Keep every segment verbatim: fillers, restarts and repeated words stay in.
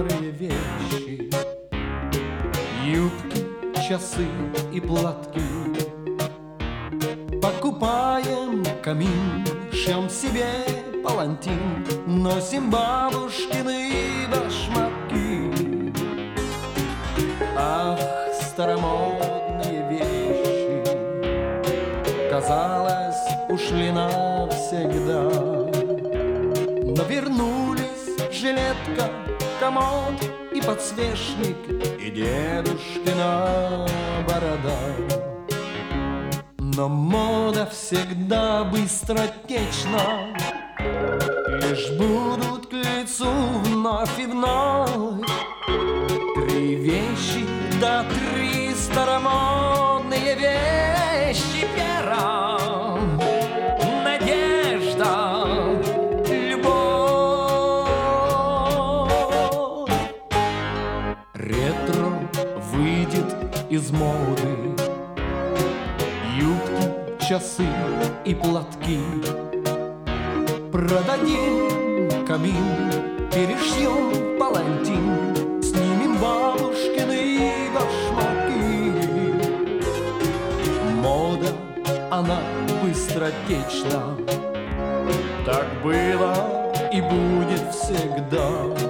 старые вещи, юбки, часы и платки. Покупаем камин, шьем себе палантин, носим бабушкины башмаки. Ах, старомодные вещи, казалось, ушли навсегда. Но вернулись жилетка, комод и подсвечник, и дедушкина борода. Но мода всегда быстротечна, лишь будут к лицу вновь и вновь три вещи, да три старомодные вещи. Вера, надежда, любовь. Ретро выйдет из моды, юбки, часы и платки. Продадим камин, перешьем палантин, снимем бабушкины башмаки. Мода, она быстротечна, так было и будет всегда.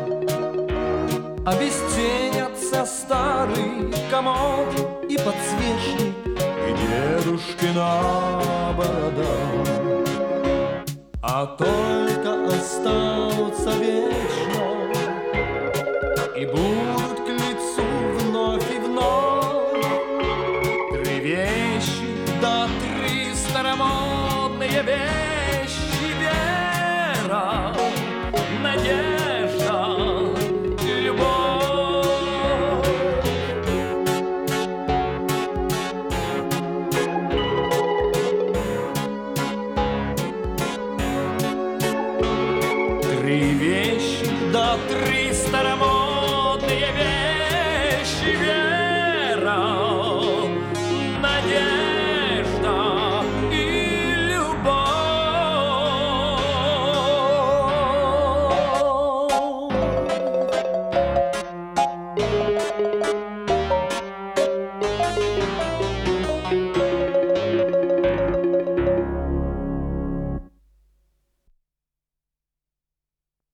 Обесценятся старый комод и подсвечник, и дедушкина борода, а только останутся вечно и будут к лицу вновь и вновь три вещи, да три старомодные вещи. Вера, надежда, любовь. Три вещи, да три старомодные вещи.